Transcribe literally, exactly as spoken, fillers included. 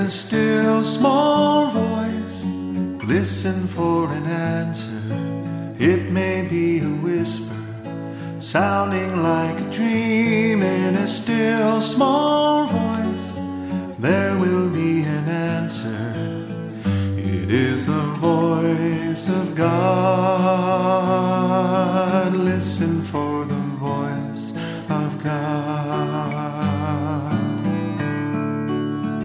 a still small voice, listen for an answer. It may be a whisper, sounding like a dream. In a still small voice, there will be an answer. It is the voice of God. Listen for